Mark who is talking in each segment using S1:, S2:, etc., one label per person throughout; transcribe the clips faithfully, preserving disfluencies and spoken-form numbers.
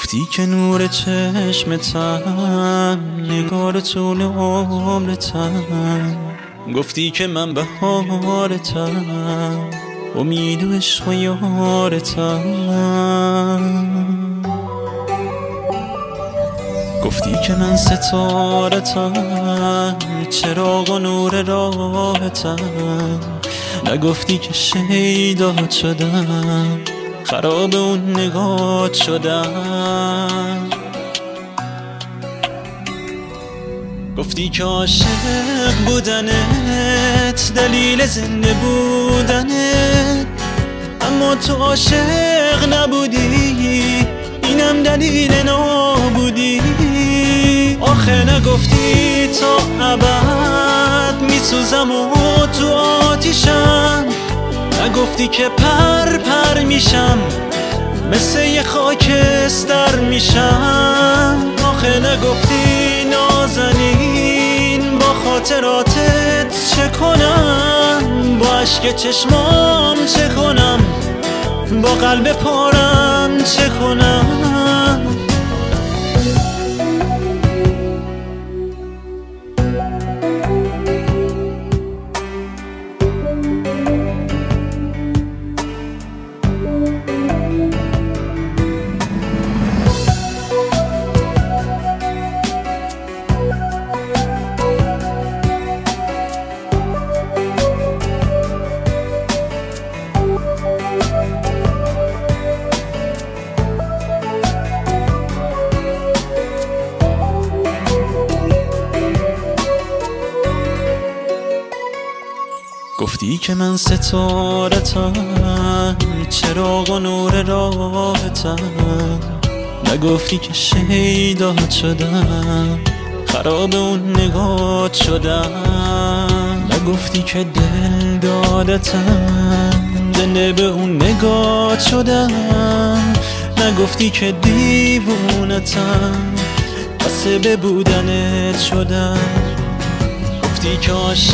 S1: گفتی که نور چشمتم نگار طول عمرتم، گفتی که من بهارتم امید و عشق و یارتم، گفتی که من ستارتم چراغ و نور راهتم، نگفتی که شیدات شدم خراب اون نگات شدم، گفتی که عاشق بودنت دلیل زنده بودنت، اما تو عاشق نبودی اینم دلیل نابودی. آخه نگفتی تا ابد میسوزم و تو آتیشم، نگفتی که پر پر میشم مثل یه خاکستر میشم. آخه نگفتی نازنین با خاطراتت چه کنم، با عشق چشمام چه کنم، با قلب پارم چه کنم. گفتی که من ستارتم چراغ و نور راهتم، نگفتی که شیدات شدم خراب اون نگات شدم، نگفتی که دل دادتم زنده به اون نگات شدم، نگفتی که دیوونتم بسه به بودنت شدم، گفتی که عاشق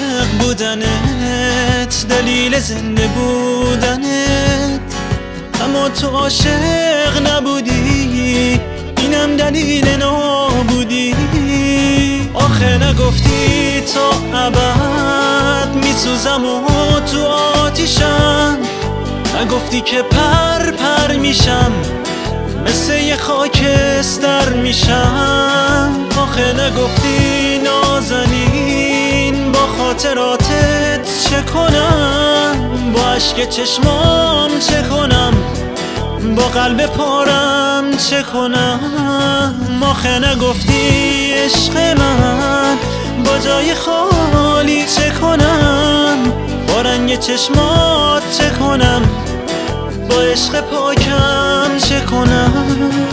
S1: بودنت دلیل زنده بودنت، اما تو عاشق نبودی اینم دلیل نابودی. آخه نگفتی تا ابد میسوزم و تو آتیشم، نگفتی که پر پر میشم مثل یه خاکستر میشم. آخه نگفتی نازنین با خاطراتت چه کنم، با عشق چشمام چه کنم، با قلب پارم چه کنم. آخه نگفتی عشق من با جای خالی چه کنم، با رنگ چشمات چه کنم، با عشق پاکم چه کنم.